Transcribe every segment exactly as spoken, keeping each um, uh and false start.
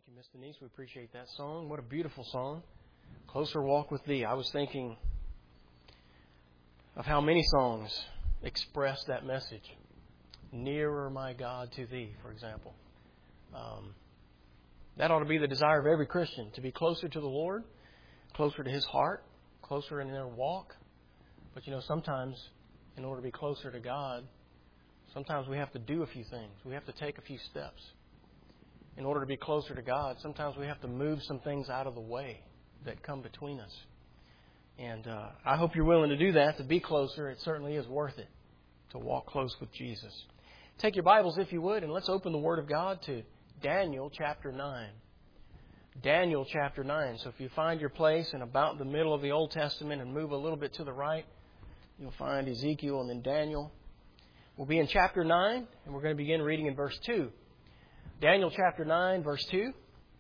Thank you, Miss Denise. We appreciate that song. What a beautiful song. Closer Walk with Thee. I was thinking of how many songs express that message. Nearer, my God, to Thee, for example. Um, that ought to be the desire of every Christian, to be closer to the Lord, closer to His heart, closer in their walk. But, you know, sometimes in order to be closer to God, sometimes we have to do a few things. We have to take a few steps. In order to be closer to God, sometimes we have to move some things out of the way that come between us. And uh, I hope you're willing to do that, to be closer. It certainly is worth it to walk close with Jesus. Take your Bibles, if you would, and let's open the Word of God to Daniel chapter nine. Daniel chapter nine. So if you find your place in about the middle of the Old Testament and move a little bit to the right, you'll find Ezekiel and then Daniel. We'll be in chapter nine, and we're going to begin reading in verse two. Daniel chapter nine, verse two.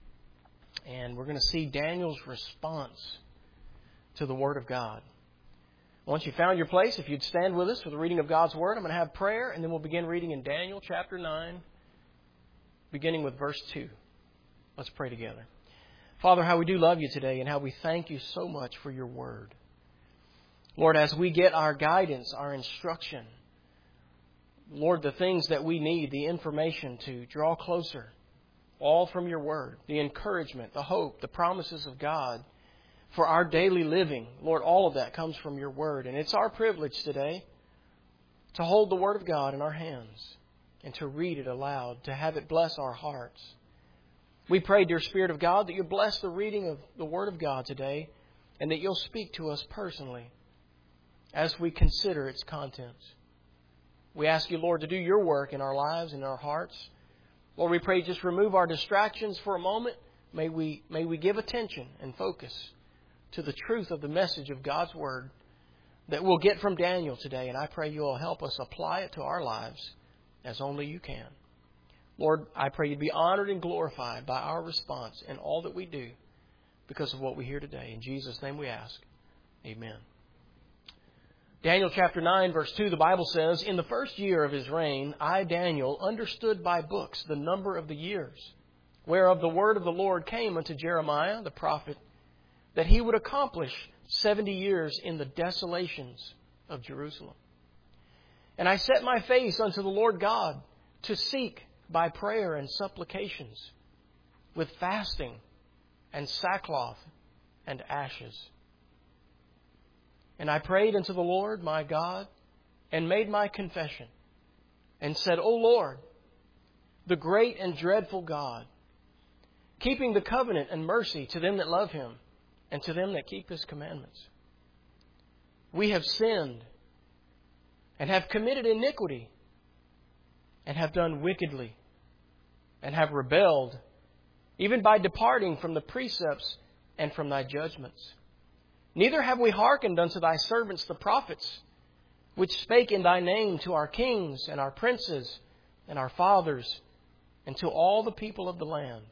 And we're going to see Daniel's response to the Word of God. Once you found your place, if you'd stand with us for the reading of God's Word, I'm going to have prayer, and then we'll begin reading in Daniel chapter nine, beginning with verse two. Let's pray together. Father, how we do love You today, and how we thank You so much for Your Word. Lord, as we get our guidance, our instruction, Lord, the things that we need, the information to draw closer, all from Your Word, the encouragement, the hope, the promises of God for our daily living. Lord, all of that comes from Your Word. And it's our privilege today to hold the Word of God in our hands and to read it aloud, to have it bless our hearts. We pray, dear Spirit of God, that You bless the reading of the Word of God today and that You'll speak to us personally as we consider its contents. We ask You, Lord, to do Your work in our lives and in our hearts. Lord, we pray just remove our distractions for a moment. May we, may we give attention and focus to the truth of the message of God's Word that we'll get from Daniel today. And I pray You'll help us apply it to our lives as only You can. Lord, I pray You'd be honored and glorified by our response in all that we do because of what we hear today. In Jesus' name we ask. Amen. Daniel chapter nine, verse two, the Bible says, "In the first year of his reign, I, Daniel, understood by books the number of the years, whereof the word of the Lord came unto Jeremiah the prophet, that he would accomplish seventy years in the desolations of Jerusalem. And I set my face unto the Lord God to seek by prayer and supplications, with fasting and sackcloth and ashes. And I prayed unto the Lord my God, and made my confession, and said, O Lord, the great and dreadful God, keeping the covenant and mercy to them that love Him, and to them that keep His commandments. We have sinned, and have committed iniquity, and have done wickedly, and have rebelled, even by departing from the precepts and from Thy judgments. Neither have we hearkened unto Thy servants the prophets, which spake in Thy name to our kings and our princes and our fathers, and to all the people of the land."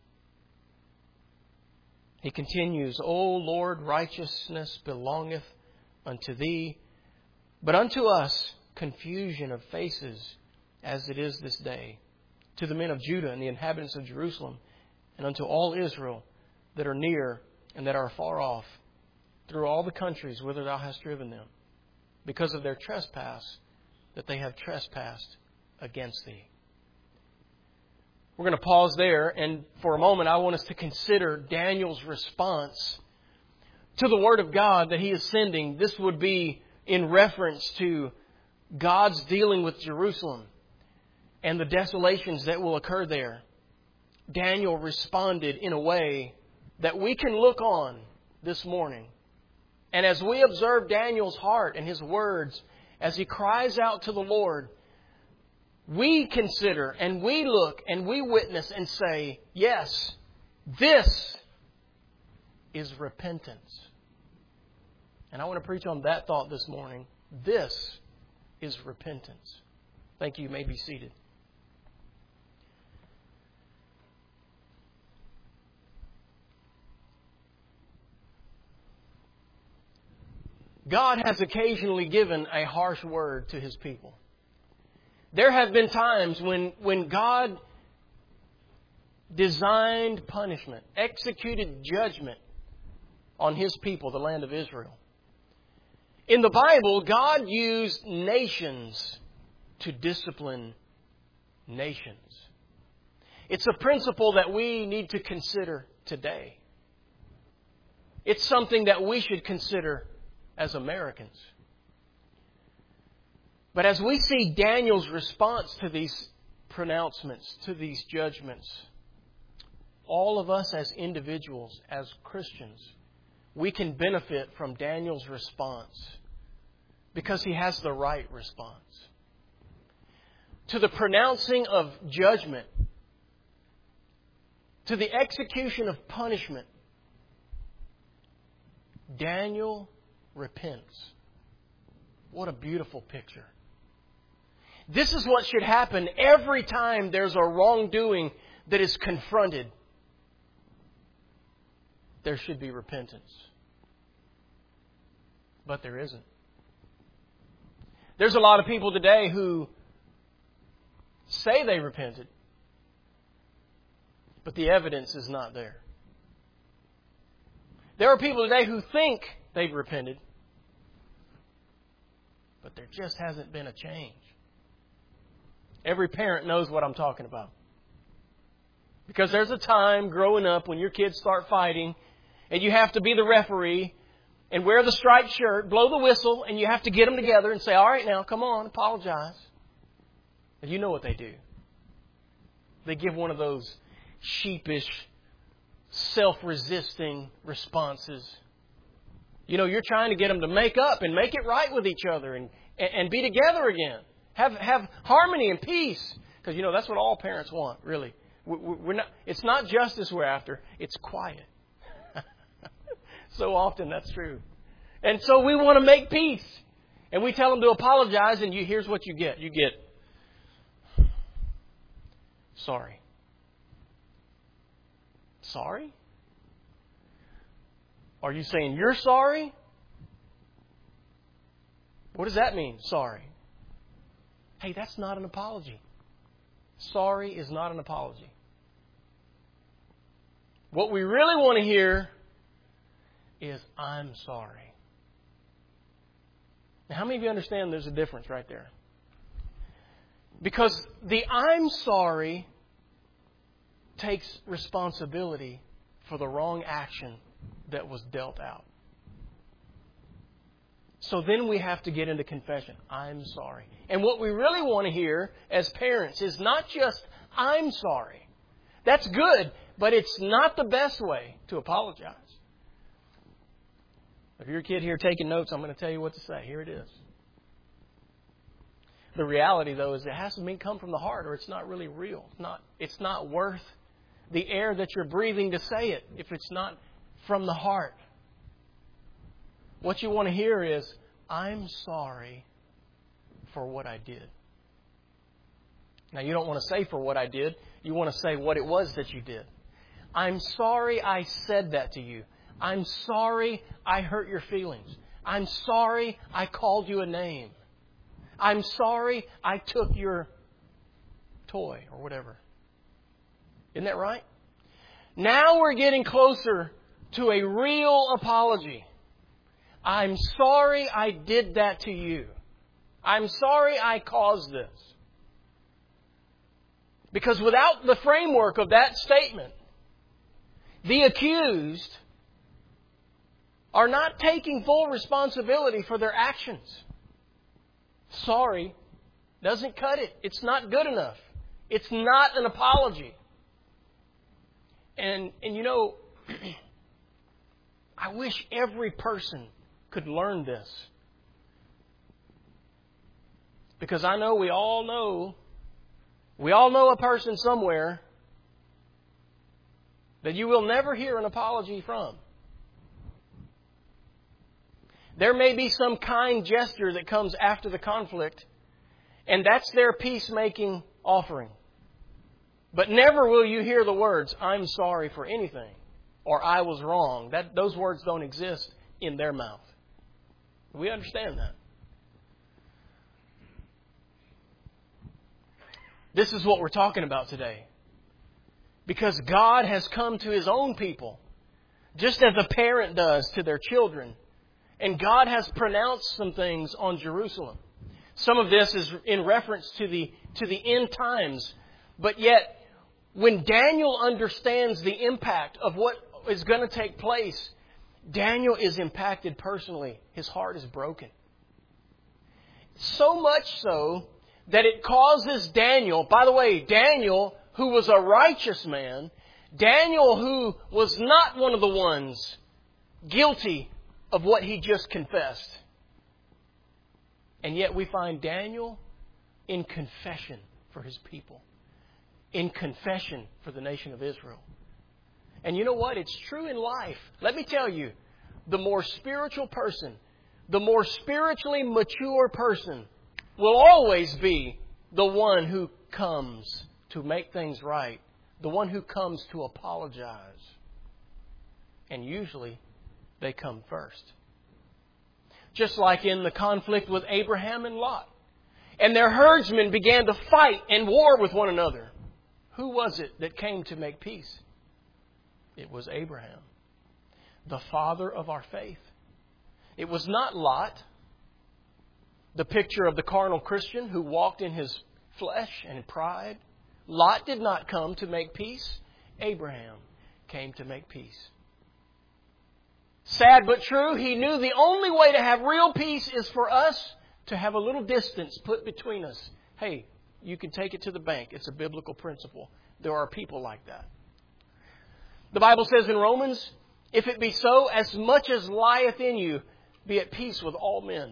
He continues, "O Lord, righteousness belongeth unto Thee, but unto us confusion of faces, as it is this day, to the men of Judah and the inhabitants of Jerusalem, and unto all Israel that are near and that are far off, through all the countries whither Thou hast driven them, because of their trespass that they have trespassed against Thee." We're going to pause there, and for a moment I want us to consider Daniel's response to the Word of God that he is sending. This would be in reference to God's dealing with Jerusalem and the desolations that will occur there. Daniel responded in a way that we can look on this morning. And as we observe Daniel's heart and his words, as he cries out to the Lord, we consider and we look and we witness and say, yes, this is repentance. And I want to preach on that thought this morning. This is repentance. Thank you. You may be seated. God has occasionally given a harsh word to His people. There have been times when, when God designed punishment, executed judgment on His people, the land of Israel. In the Bible, God used nations to discipline nations. It's a principle that we need to consider today. It's something that we should consider as Americans. But as we see Daniel's response to these pronouncements, to these judgments, all of us as individuals, as Christians, we can benefit from Daniel's response because he has the right response. To the pronouncing of judgment, to the execution of punishment, Daniel repents. What a beautiful picture. This is what should happen every time there's a wrongdoing that is confronted. There should be repentance. But there isn't. There's a lot of people today who say they repented, but the evidence is not there. There are people today who think they've repented, but there just hasn't been a change. Every parent knows what I'm talking about. Because there's a time growing up when your kids start fighting and you have to be the referee and wear the striped shirt, blow the whistle, and you have to get them together and say, all right, now, come on, apologize. And you know what they do. They give one of those sheepish, self-resisting responses. You know, you're trying to get them to make up and make it right with each other and, and be together again. Have have harmony and peace. Because, you know, that's what all parents want, really. We're not, it's not justice we're after. It's quiet. So often that's true. And so we want to make peace. And we tell them to apologize, and you here's what you get. You get, sorry. Sorry? Are you saying you're sorry? What does that mean, sorry? Hey, that's not an apology. Sorry is not an apology. What we really want to hear is, I'm sorry. Now, how many of you understand there's a difference right there? Because the I'm sorry takes responsibility for the wrong action that was dealt out. So then we have to get into confession. I'm sorry. And what we really want to hear as parents is not just, I'm sorry. That's good, but it's not the best way to apologize. If you're a kid here taking notes, I'm going to tell you what to say. Here it is. The reality, though, is it has to be come from the heart or it's not really real. It's not, it's not worth the air that you're breathing to say it if it's not from the heart. What you want to hear is, I'm sorry for what I did. Now, you don't want to say for what I did. You want to say what it was that you did. I'm sorry I said that to you. I'm sorry I hurt your feelings. I'm sorry I called you a name. I'm sorry I took your toy or whatever. Isn't that right? Now we're getting closer to a real apology. I'm sorry I did that to you. I'm sorry I caused this. Because without the framework of that statement, the accused are not taking full responsibility for their actions. Sorry doesn't cut it. It's not good enough. It's not an apology. And, and you know, I wish every person could learn this. Because I know we all know, we all know a person somewhere that you will never hear an apology from. There may be some kind gesture that comes after the conflict, and that's their peacemaking offering. But never will you hear the words, I'm sorry for anything, or I was wrong. That, those words don't exist in their mouth. We understand that. This is what we're talking about today. Because God has come to His own people, just as a parent does to their children. And God has pronounced some things on Jerusalem. Some of this is in reference to the, to the end times. But yet, when Daniel understands the impact of what is going to take place, Daniel is impacted personally. His heart is broken. So much so that it causes Daniel, by the way, Daniel, who was a righteous man, Daniel, who was not one of the ones guilty of what he just confessed. And yet we find Daniel in confession for his people. In confession for the nation of Israel. And you know what? It's true in life. Let me tell you, the more spiritual person, the more spiritually mature person will always be the one who comes to make things right. The one who comes to apologize. And usually they come first. Just like in the conflict with Abraham and Lot. And their herdsmen began to fight and war with one another. Who was it that came to make peace? It was Abraham, the father of our faith. It was not Lot, the picture of the carnal Christian who walked in his flesh and pride. Lot did not come to make peace. Abraham came to make peace. Sad but true, he knew the only way to have real peace is for us to have a little distance put between us. Hey, you can take it to the bank. It's a biblical principle. There are people like that. The Bible says in Romans, if it be so, as much as lieth in you, be at peace with all men.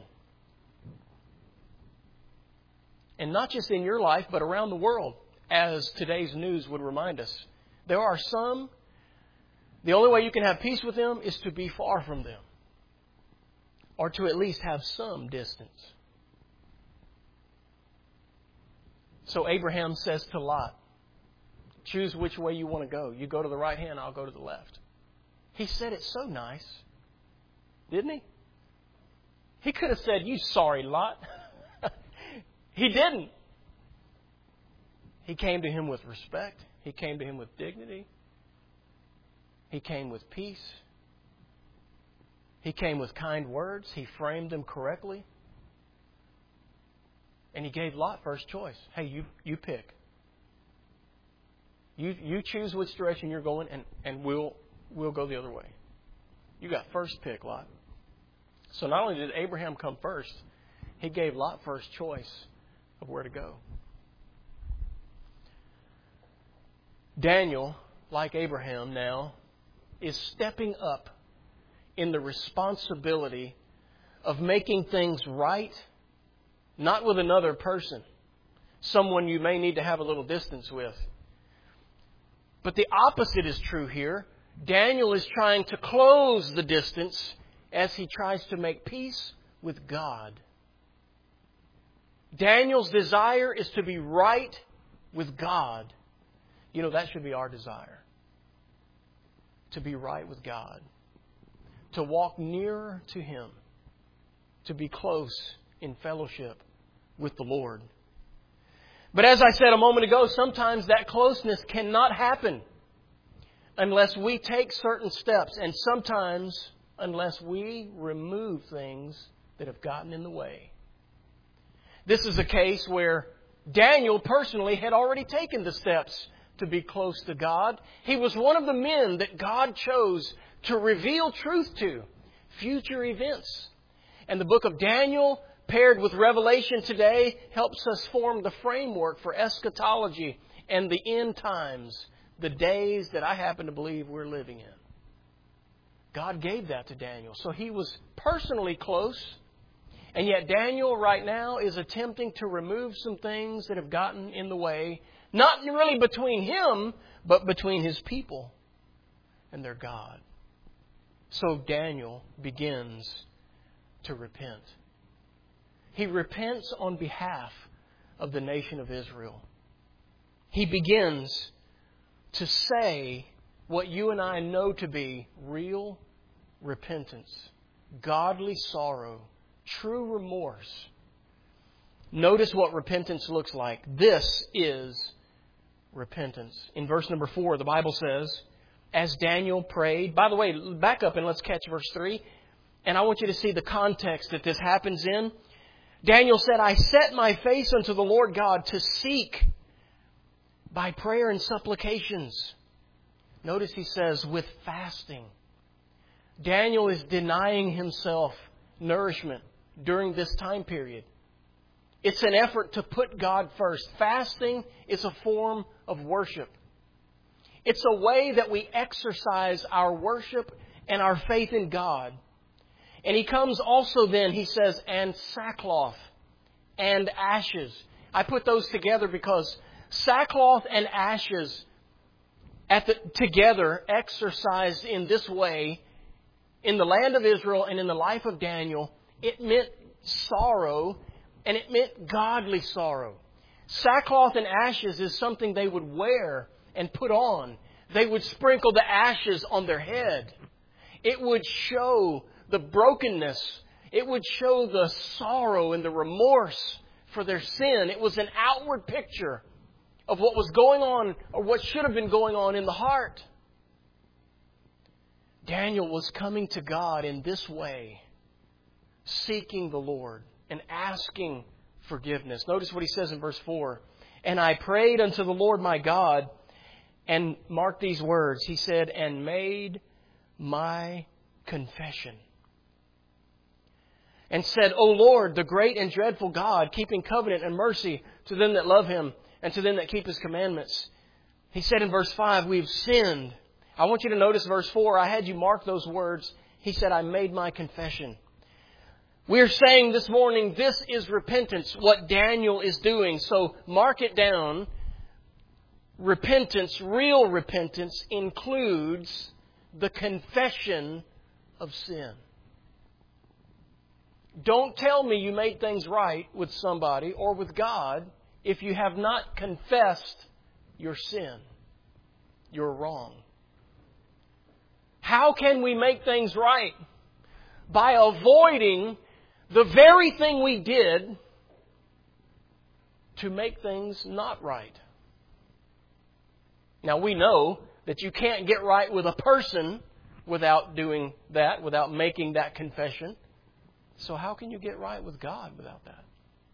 And not just in your life, but around the world, as today's news would remind us. There are some, the only way you can have peace with them is to be far from them. Or to at least have some distance. So Abraham says to Lot, choose which way you want to go. You go to the right hand, I'll go to the left. He said it so nice, didn't he? He could have said, you sorry Lot. He didn't. He came to him with respect. He came to him with dignity. He came with peace. He came with kind words. He framed them correctly. And he gave Lot first choice. Hey, you you pick. You you choose which direction you're going, and, and we'll we'll go the other way. You got first pick, Lot. So not only did Abraham come first, he gave Lot first choice of where to go. Daniel, like Abraham now, is stepping up in the responsibility of making things right. Not with another person, someone you may need to have a little distance with. But the opposite is true here. Daniel is trying to close the distance as he tries to make peace with God. Daniel's desire is to be right with God. You know, that should be our desire. To be right with God. To walk nearer to Him. To be close in fellowship with the Lord. But as I said a moment ago, sometimes that closeness cannot happen unless we take certain steps, and sometimes unless we remove things that have gotten in the way. This is a case where Daniel personally had already taken the steps to be close to God. He was one of the men that God chose to reveal truth to, future events. And the book of Daniel, paired with Revelation today, helps us form the framework for eschatology and the end times, the days that I happen to believe we're living in. God gave that to Daniel. So he was personally close. And yet Daniel right now is attempting to remove some things that have gotten in the way, not really between him, but between his people and their God. So Daniel begins to repent. He repents on behalf of the nation of Israel. He begins to say what you and I know to be real repentance, godly sorrow, true remorse. Notice what repentance looks like. This is repentance. In verse number four, the Bible says, as Daniel prayed. By the way, back up and let's catch verse three. And I want you to see the context that this happens in. Daniel said, I set my face unto the Lord God to seek by prayer and supplications. Notice he says, with fasting. Daniel is denying himself nourishment during this time period. It's an effort to put God first. Fasting is a form of worship. It's a way that we exercise our worship and our faith in God. And he comes also then, he says, and sackcloth and ashes. I put those together because sackcloth and ashes at the, together, exercised in this way, in the land of Israel and in the life of Daniel, it meant sorrow, and it meant godly sorrow. Sackcloth and ashes is something they would wear and put on. They would sprinkle the ashes on their head. It would show the brokenness. It would show the sorrow and the remorse for their sin. It was an outward picture of what was going on, or what should have been going on in the heart. Daniel was coming to God in this way, seeking the Lord and asking forgiveness. Notice what he says in verse four. And I prayed unto the Lord my God, and mark these words. He said, and made my confession. And said, O Lord, the great and dreadful God, keeping covenant and mercy to them that love Him and to them that keep His commandments. He said in verse five, we've sinned. I want you to notice verse four. I had you mark those words. He said, I made my confession. We're saying this morning, this is repentance, what Daniel is doing. So mark it down. Repentance, real repentance, includes the confession of sin. Don't tell me you made things right with somebody or with God if you have not confessed your sin. You're wrong. How can we make things right? By avoiding the very thing we did to make things not right. Now we know that you can't get right with a person without doing that, without making that confession. So how can you get right with God without that?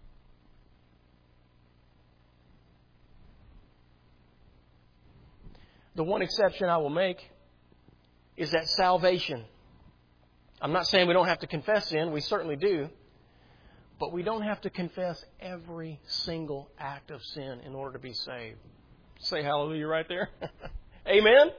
The one exception I will make is that salvation. I'm not saying we don't have to confess sin. We certainly do. But we don't have to confess every single act of sin in order to be saved. Say hallelujah right there. Amen?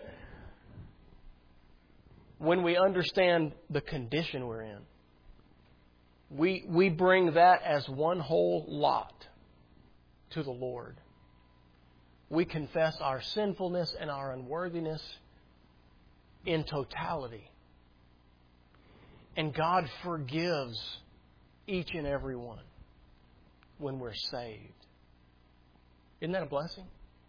When we understand the condition we're in, we, we bring that as one whole lot to the Lord. We confess our sinfulness and our unworthiness in totality. And God forgives each and every one when we're saved. Isn't that a blessing?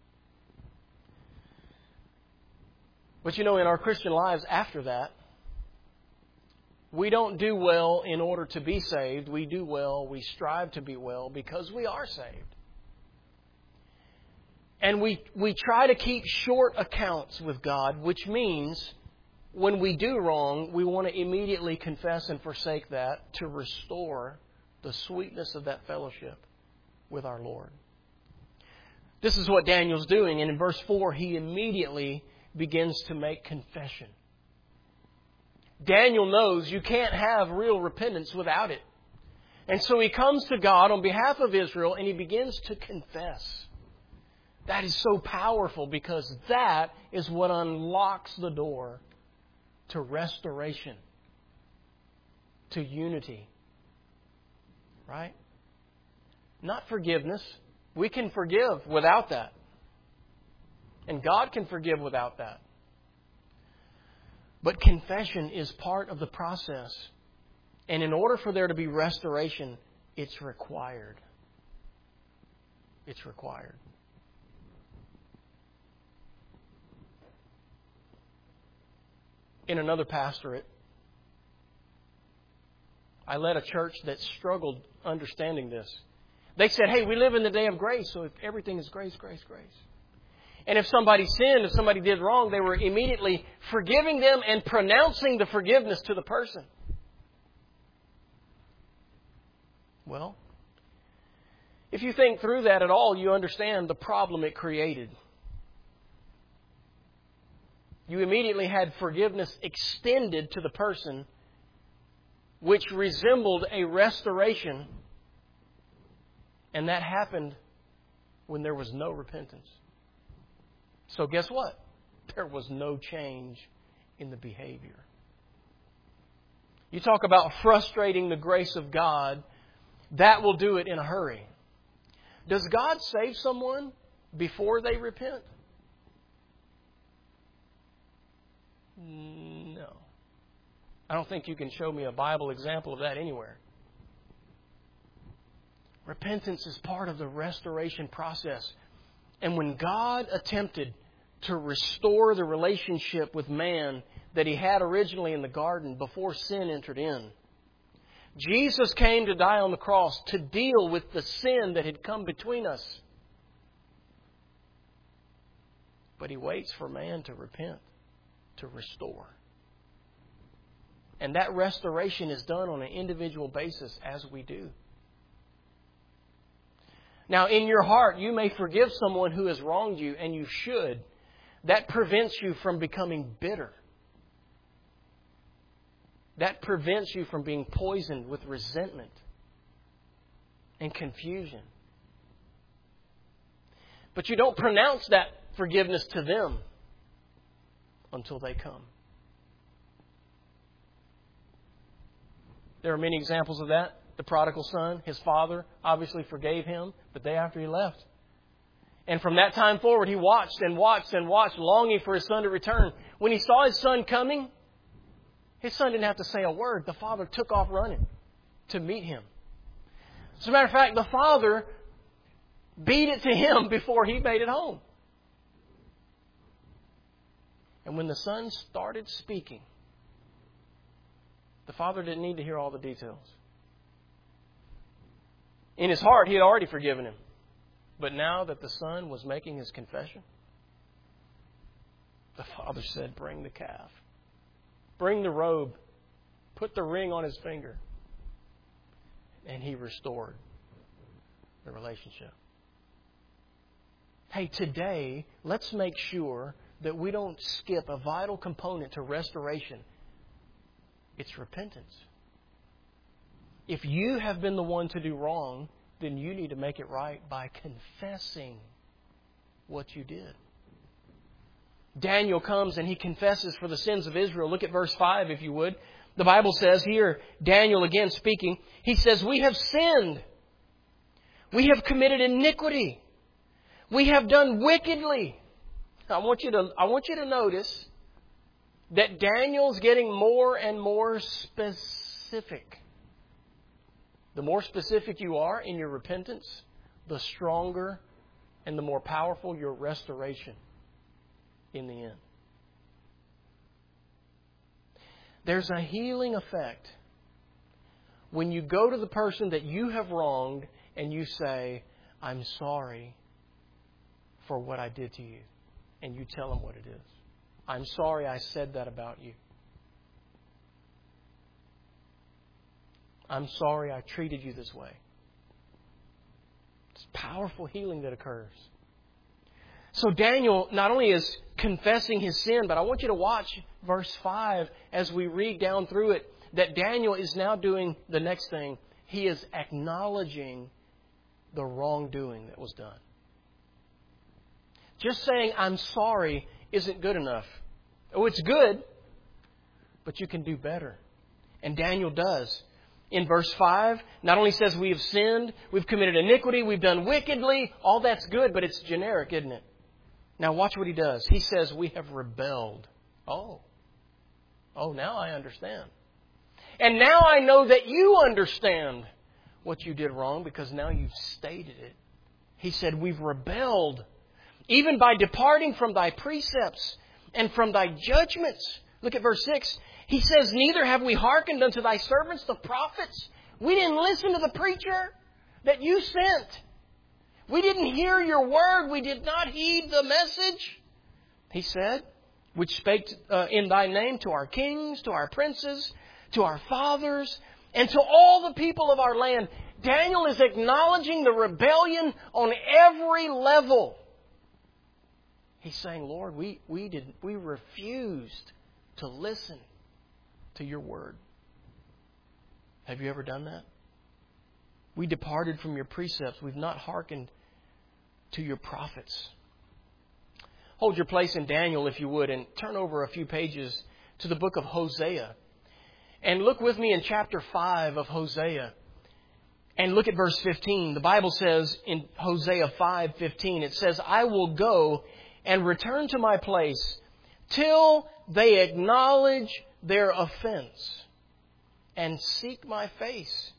But you know, in our Christian lives after that, we don't do well in order to be saved. We do well, we strive to be well because we are saved. And we, we try to keep short accounts with God, which means when we do wrong, we want to immediately confess and forsake that to restore the sweetness of that fellowship with our Lord. This is what Daniel's doing. And in verse four, he immediately begins to make confession. Daniel knows you can't have real repentance without it. And so he comes to God on behalf of Israel and he begins to confess. That is so powerful because that is what unlocks the door to restoration, to unity. Right? Not forgiveness. We can forgive without that. And God can forgive without that. But confession is part of the process. And in order for there to be restoration, it's required. It's required. In another pastorate, I led a church that struggled understanding this. They said, hey, we live in the day of grace, so if everything is grace, grace, grace. And if somebody sinned, if somebody did wrong, they were immediately forgiving them and pronouncing the forgiveness to the person. Well, if you think through that at all, you understand the problem it created. You immediately had forgiveness extended to the person, which resembled a restoration. And that happened when there was no repentance. So guess what? There was no change in the behavior. You talk about frustrating the grace of God, that will do it in a hurry. Does God save someone before they repent? No. I don't think you can show me a Bible example of that anywhere. Repentance is part of the restoration process. And when God attempted to restore the relationship with man that He had originally in the garden before sin entered in, Jesus came to die on the cross to deal with the sin that had come between us. But He waits for man to repent, to restore. And that restoration is done on an individual basis as we do. Now, in your heart, you may forgive someone who has wronged you, and you should. That prevents you from becoming bitter. That prevents you from being poisoned with resentment and confusion. But you don't pronounce that forgiveness to them until they come. There are many examples of that. The prodigal son, his father obviously forgave him the day after he left. And from that time forward, he watched and watched and watched, longing for his son to return. When he saw his son coming, his son didn't have to say a word. The father took off running to meet him. As a matter of fact, the father beat it to him before he made it home. And when the son started speaking, the father didn't need to hear all the details. In his heart, he had already forgiven him. But now that the son was making his confession, the father said, "Bring the calf. Bring the robe. Put the ring on his finger." And he restored the relationship. Hey, today, let's make sure that we don't skip a vital component to restoration. It's repentance. If you have been the one to do wrong, then you need to make it right by confessing what you did. Daniel comes and he confesses for the sins of Israel. Look at verse five, if you would. The Bible says here, Daniel again speaking, he says, "We have sinned. We have committed iniquity. We have done wickedly." I want you to, I want you to notice that Daniel's getting more and more specific. The more specific you are in your repentance, the stronger and the more powerful your restoration in the end. There's a healing effect when you go to the person that you have wronged and you say, "I'm sorry for what I did to you." And you tell them what it is. "I'm sorry I said that about you. I'm sorry I treated you this way." It's powerful healing that occurs. So Daniel not only is confessing his sin, but I want you to watch verse five as we read down through it, that Daniel is now doing the next thing. He is acknowledging the wrongdoing that was done. Just saying, "I'm sorry," isn't good enough. Oh, it's good, but you can do better. And Daniel does. In verse five, not only says we have sinned, we've committed iniquity, we've done wickedly. All that's good, but it's generic, isn't it? Now watch what he does. He says we have rebelled. Oh. Oh, now I understand. And now I know that you understand what you did wrong because now you've stated it. He said we've rebelled, even by departing from thy precepts and from thy judgments. Look at verse six. He says, "Neither have we hearkened unto thy servants, the prophets." We didn't listen to the preacher that you sent. We didn't hear your word. We did not heed the message, he said, which spake uh, in thy name to our kings, to our princes, to our fathers, and to all the people of our land. Daniel is acknowledging the rebellion on every level. He's saying, Lord, we, we did we refused to listen to your word. Have you ever done that? We departed from your precepts. We've not hearkened to your prophets. Hold your place in Daniel, if you would, and turn over a few pages to the book of Hosea. And look with me in chapter five of Hosea. And look at verse fifteen. The Bible says in Hosea five fifteen, it says, I will go and return to my place till they acknowledge their offense and seek my face.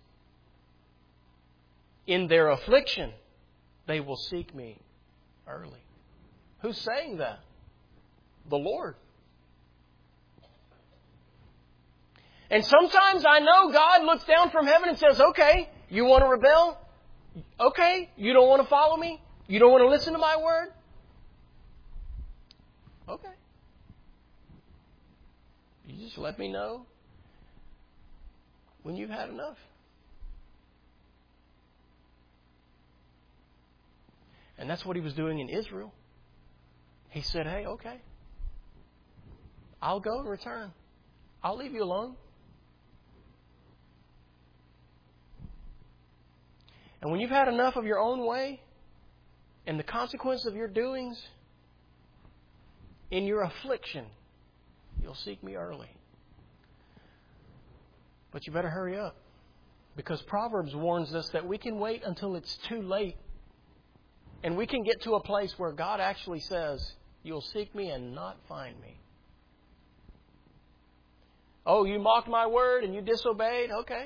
In their affliction, they will seek me early. Who's saying that? The Lord. And sometimes I know God looks down from heaven and says, okay, you want to rebel? Okay, you don't want to follow me? You don't want to listen to my word? Okay. You just let me know when you've had enough. And that's what he was doing in Israel. He said, hey, okay, I'll go and return. I'll leave you alone. And when you've had enough of your own way and the consequence of your doings, in your affliction, you'll seek me early. But you better hurry up, because Proverbs warns us that we can wait until it's too late. And we can get to a place where God actually says, you'll seek me and not find me. Oh, you mocked my word and you disobeyed? Okay.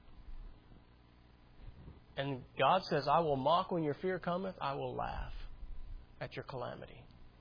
And God says, I will mock when your fear cometh. I will laugh at your calamity.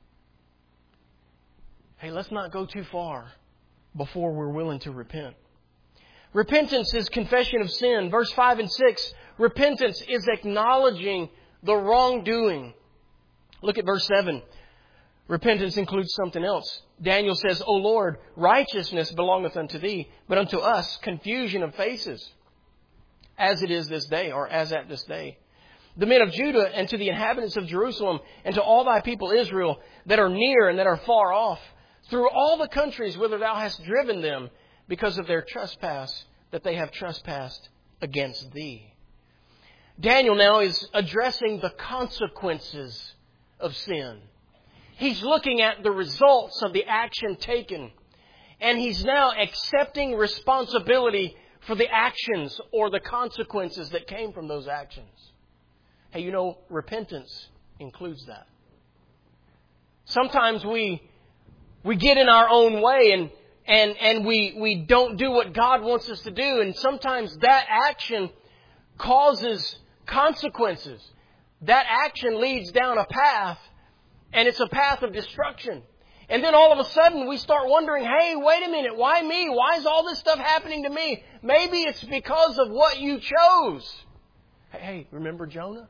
Hey, let's not go too far before we're willing to repent. Repentance is confession of sin. Verse five and six, repentance is acknowledging the wrongdoing. Look at verse seven. Repentance includes something else. Daniel says, O Lord, righteousness belongeth unto thee, but unto us confusion of faces, as it is this day, or as at this day. The men of Judah, and to the inhabitants of Jerusalem, and to all thy people Israel, that are near and that are far off, through all the countries whither thou hast driven them, because of their trespass, that they have trespassed against thee. Daniel now is addressing the consequences of sin. He's looking at the results of the action taken. And he's now accepting responsibility for the actions or the consequences that came from those actions. Hey, you know, repentance includes that. Sometimes we we get in our own way and and and we we don't do what God wants us to do, and sometimes that action causes consequences. That action leads down a path, and it's a path of destruction. And then all of a sudden we start wondering, hey, wait a minute, why me? Why is all this stuff happening to me? Maybe it's because of what you chose. Hey, remember Jonah?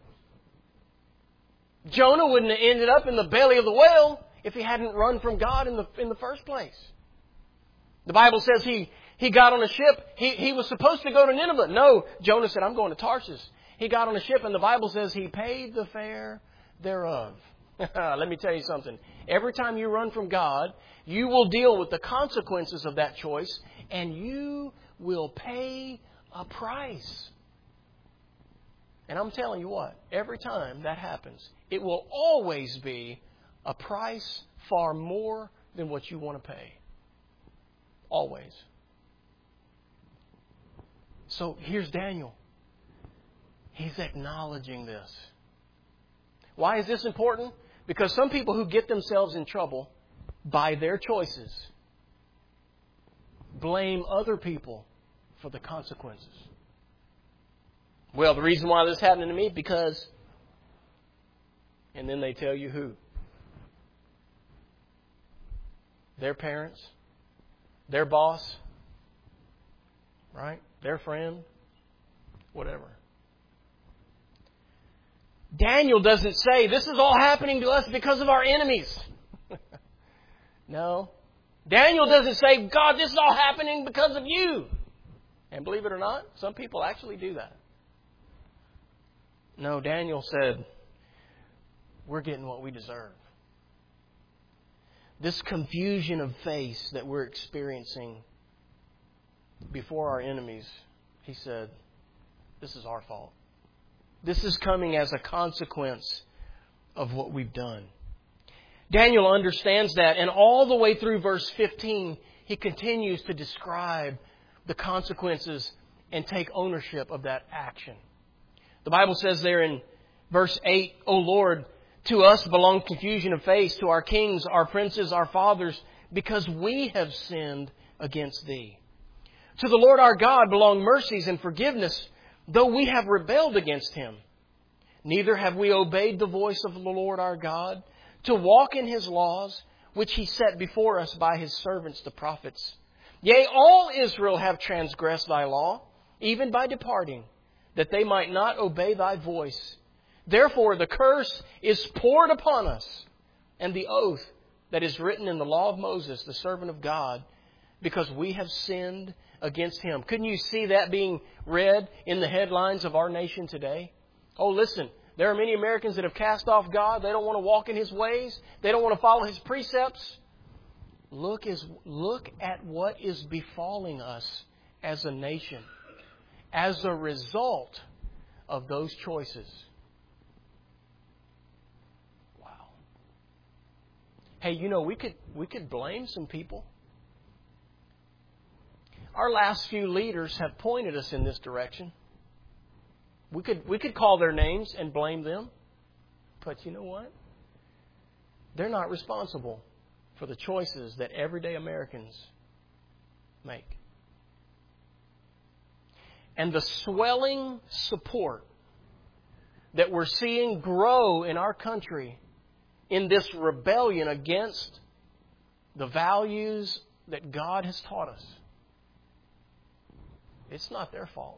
Jonah wouldn't have ended up in the belly of the whale if he hadn't run from God in the in the first place. The Bible says he, he got on a ship. He, he was supposed to go to Nineveh. No, Jonah said, I'm going to Tarshish. He got on a ship, and the Bible says he paid the fare thereof. Let me tell you something. Every time you run from God, you will deal with the consequences of that choice, and you will pay a price. And I'm telling you what, every time that happens, it will always be a price far more than what you want to pay. Always. So here's Daniel. He's acknowledging this. Why is this important? Because some people who get themselves in trouble by their choices blame other people for the consequences. Well, the reason why this happened to me, because... And then they tell you who. Their parents. Their boss. Right? Their friend. Whatever. Daniel doesn't say, this is all happening to us because of our enemies. No. Daniel doesn't say, God, this is all happening because of you. And believe it or not, some people actually do that. No, Daniel said, we're getting what we deserve. This confusion of face that we're experiencing before our enemies, he said, this is our fault. This is coming as a consequence of what we've done. Daniel understands that, and all the way through verse fifteen, he continues to describe the consequences and take ownership of that action. The Bible says there in verse eight, O Lord, to us belong confusion of face, to our kings, our princes, our fathers, because we have sinned against Thee. To the Lord our God belong mercies and forgiveness, though we have rebelled against Him. Neither have we obeyed the voice of the Lord our God, to walk in His laws, which He set before us by His servants the prophets. Yea, all Israel have transgressed Thy law, even by departing, that they might not obey Thy voice. Therefore the curse is poured upon us, and the oath that is written in the law of Moses, the servant of God, because we have sinned against Him. Couldn't you see that being read in the headlines of our nation today? Oh, listen, there are many Americans that have cast off God. They don't want to walk in His ways. They don't want to follow His precepts. Look, is, look at what is befalling us as a nation as a result of those choices. Wow. Hey, you know, we could we could blame some people. Our last few leaders have pointed us in this direction. We could we could call their names and blame them. But you know what? They're not responsible for the choices that everyday Americans make. And the swelling support that we're seeing grow in our country in this rebellion against the values that God has taught us, it's not their fault.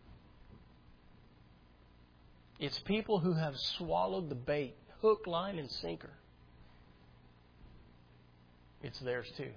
It's people who have swallowed the bait, hook, line, and sinker. It's theirs too.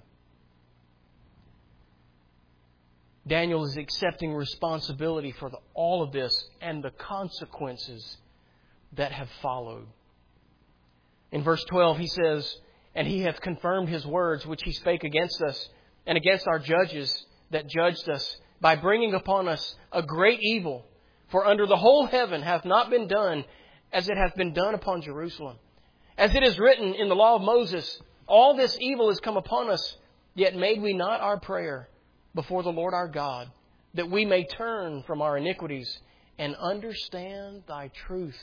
Daniel is accepting responsibility for the, all of this and the consequences that have followed. In verse twelve, he says, And He hath confirmed His words which He spake against us and against our judges that judged us, by bringing upon us a great evil. For under the whole heaven hath not been done as it hath been done upon Jerusalem. As it is written in the law of Moses, all this evil is come upon us, yet made we not our prayer before the Lord our God, that we may turn from our iniquities and understand Thy truth.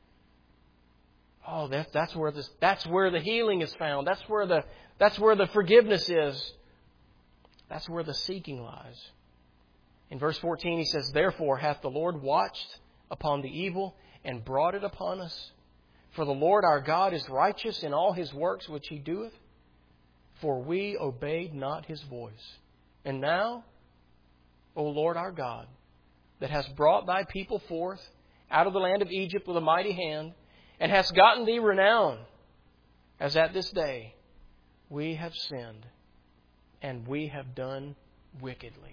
Oh, that, that's where this, that's where the healing is found. That's where the that's where the forgiveness is. That's where the seeking lies. In verse fourteen, he says, Therefore hath the Lord watched upon the evil and brought it upon us. For the Lord our God is righteous in all His works which He doeth. For we obeyed not His voice. And now, O Lord our God, that hast brought Thy people forth out of the land of Egypt with a mighty hand, and hast gotten Thee renown, as at this day we have sinned, and we have done wickedly.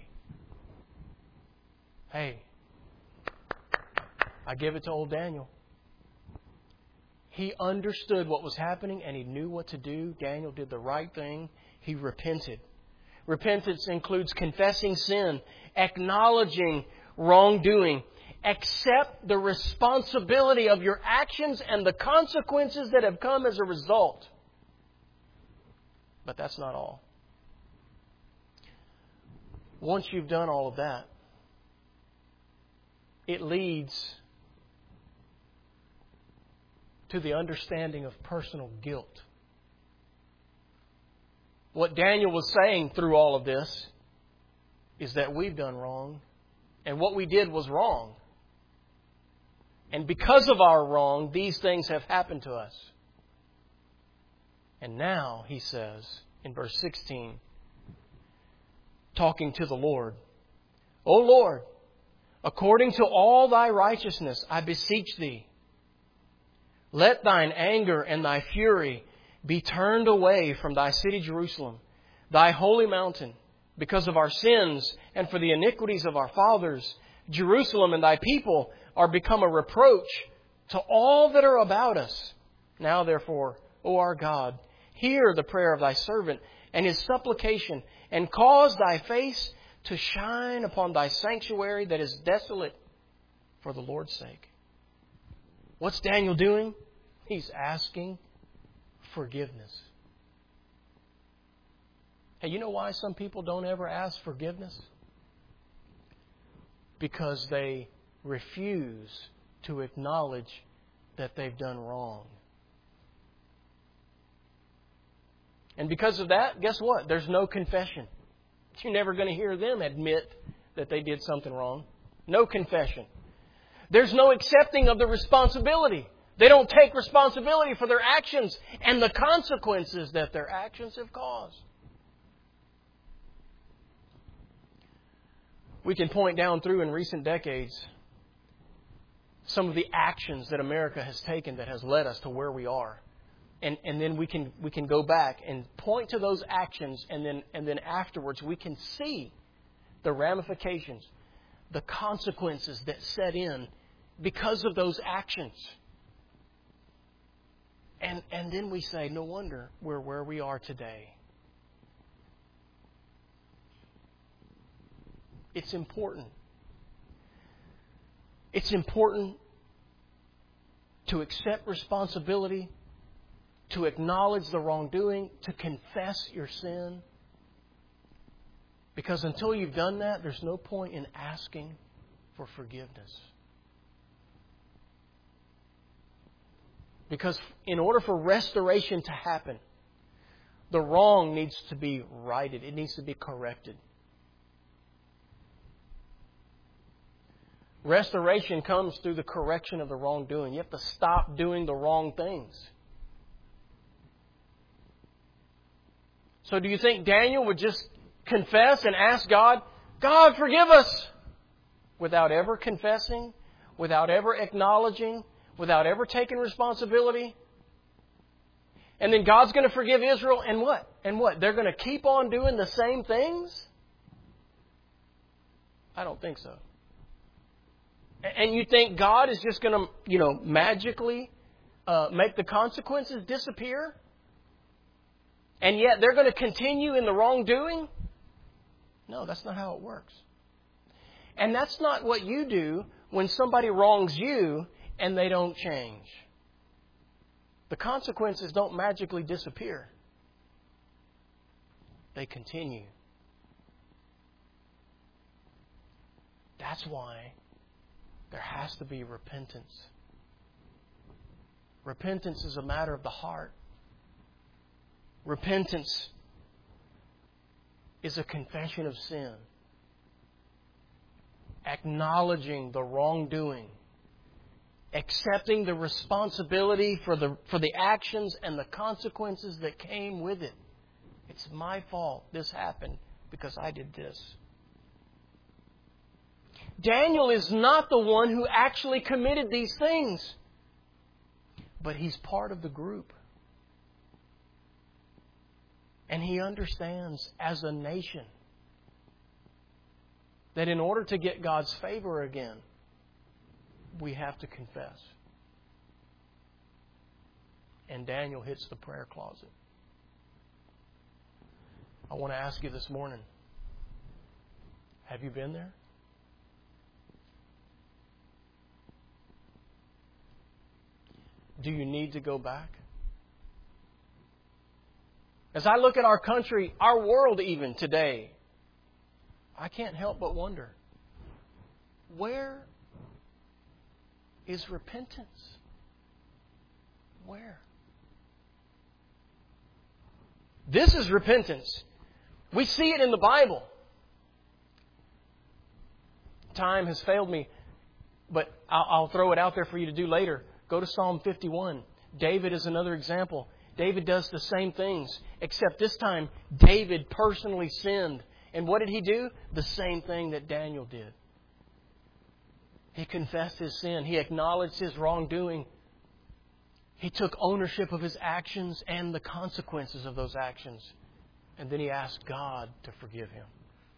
Hey, I give it to old Daniel. He understood what was happening and he knew what to do. Daniel did the right thing. He repented. Repentance includes confessing sin, acknowledging wrongdoing, accept the responsibility of your actions and the consequences that have come as a result. But that's not all. Once you've done all of that, it leads to the understanding of personal guilt. What Daniel was saying through all of this is that we've done wrong, and what we did was wrong. And because of our wrong, these things have happened to us. And now, he says in verse sixteen, talking to the Lord, O Lord, according to all Thy righteousness, I beseech Thee, Let thine anger and thy fury be turned away from thy city Jerusalem, thy holy mountain, because of our sins and for the iniquities of our fathers. Jerusalem and thy people are become a reproach to all that are about us. Now therefore, O our God, hear the prayer of thy servant and his supplication, and cause thy face to shine upon thy sanctuary that is desolate for the Lord's sake. What's Daniel doing? He's asking forgiveness. Hey, you know why some people don't ever ask forgiveness? Because they refuse to acknowledge that they've done wrong. And because of that, guess what? There's no confession. You're never going to hear them admit that they did something wrong. No confession. There's no accepting of the responsibility. They don't take responsibility for their actions and the consequences that their actions have caused. We can point down through in recent decades some of the actions that America has taken that has led us to where we are. And and then we can we can go back and point to those actions, and then and then afterwards we can see the ramifications, the consequences that set in because of those actions. And and then we say, no wonder we're where we are today. It's important. It's important to accept responsibility, to acknowledge the wrongdoing, to confess your sin. Because until you've done that, there's no point in asking for forgiveness. Because in order for restoration to happen, the wrong needs to be righted. It needs to be corrected. Restoration comes through the correction of the wrongdoing. You have to stop doing the wrong things. So do you think Daniel would just confess and ask God, God, forgive us, without ever confessing, without ever acknowledging, without ever taking responsibility? And then God's going to forgive Israel, and what? And what? They're going to keep on doing the same things? I don't think so. And you think God is just going to, you know, magically uh, make the consequences disappear? And yet they're going to continue in the wrongdoing? No, that's not how it works. And that's not what you do when somebody wrongs you and they don't change. The consequences don't magically disappear. They continue. That's why there has to be repentance. Repentance is a matter of the heart. Repentance is a confession of sin. Acknowledging the wrongdoing. Accepting the responsibility for the for the actions and the consequences that came with it. It's my fault. This happened because I did this. Daniel is not the one who actually committed these things, but he's part of the group. And he understands as a nation that in order to get God's favor again, we have to confess. And Daniel hits the prayer closet. I want to ask you this morning, have you been there? Do you need to go back? As I look at our country, our world even today, I can't help but wonder, where is repentance? Where? This is repentance. We see it in the Bible. Time has failed me, but I'll, I'll throw it out there for you to do later. Go to Psalm fifty-one. David is another example. David does the same things, except this time David personally sinned. And what did he do? The same thing that Daniel did. He confessed his sin. He acknowledged his wrongdoing. He took ownership of his actions and the consequences of those actions. And then he asked God to forgive him.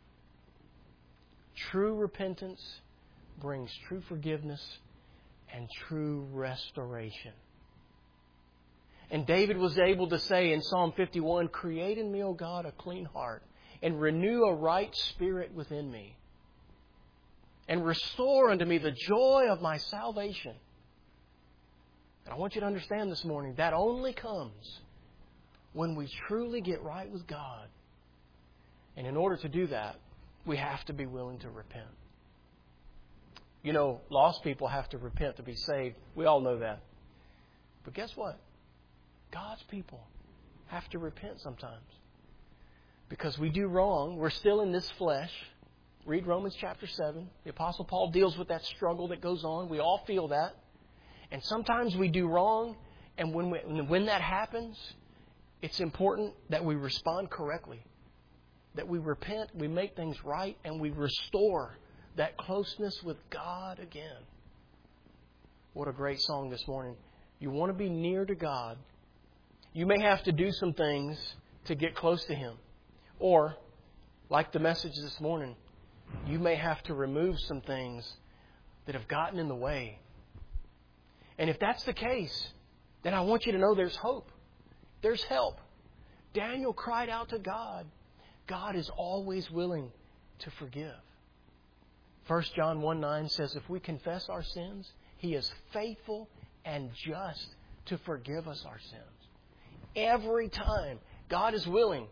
True repentance brings true forgiveness and true restoration. And David was able to say in Psalm fifty-one, "Create in me, O God, a clean heart, and renew a right spirit within me. And restore unto me the joy of my salvation." And I want you to understand this morning, that only comes when we truly get right with God. And in order to do that, we have to be willing to repent. You know, lost people have to repent to be saved. We all know that. But guess what? God's people have to repent sometimes. Because we do wrong. We're still in this flesh. Read Romans chapter seven. The Apostle Paul deals with that struggle that goes on. We all feel that. And sometimes we do wrong. And when, we, when that happens, it's important that we respond correctly. That we repent, we make things right, and we restore that closeness with God again. What a great song this morning. You want to be near to God. You may have to do some things to get close to Him. Or, like the message this morning, you may have to remove some things that have gotten in the way. And if that's the case, then I want you to know there's hope. There's help. Daniel cried out to God. God is always willing to forgive. First John one nine says, if we confess our sins, He is faithful and just to forgive us our sins. Every time God is willing,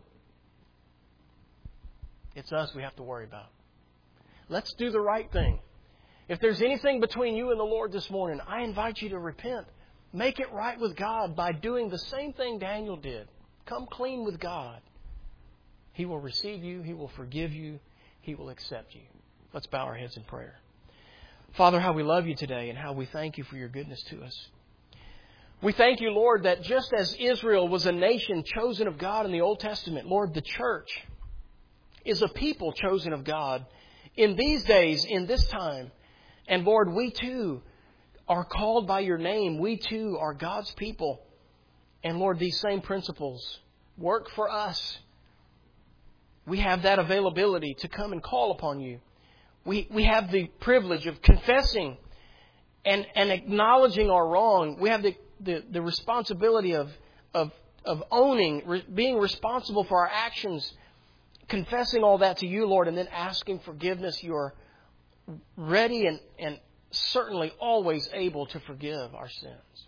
it's us we have to worry about. Let's do the right thing. If there's anything between you and the Lord this morning, I invite you to repent. Make it right with God by doing the same thing Daniel did. Come clean with God. He will receive you. He will forgive you. He will accept you. Let's bow our heads in prayer. Father, how we love you today and how we thank you for your goodness to us. We thank you, Lord, that just as Israel was a nation chosen of God in the Old Testament, Lord, the church is a people chosen of God in these days, in this time. And Lord, we too are called by your name. We too are God's people. And Lord, these same principles work for us. We have that availability to come and call upon you. We we have the privilege of confessing and, and acknowledging our wrong. We have the, the, the responsibility of, of, of owning, re, being responsible for our actions, confessing all that to you, Lord, and then asking forgiveness. You are ready and, and certainly always able to forgive our sins.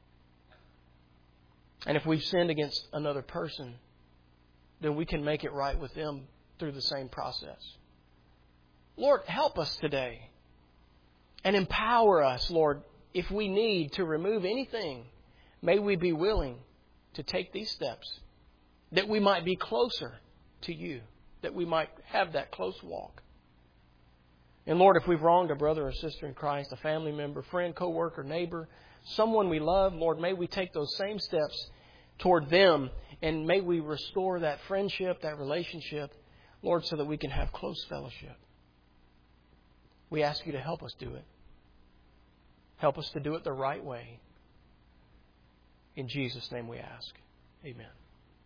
And if we've sinned against another person, then we can make it right with them through the same process. Lord, help us today and empower us, Lord, if we need to remove anything. May we be willing to take these steps that we might be closer to you, that we might have that close walk. And Lord, if we've wronged a brother or sister in Christ, a family member, friend, co-worker, neighbor, someone we love, Lord, may we take those same steps toward them, and may we restore that friendship, that relationship, Lord, so that we can have close fellowship. We ask you to help us do it. Help us to do it the right way. In Jesus' name we ask. Amen.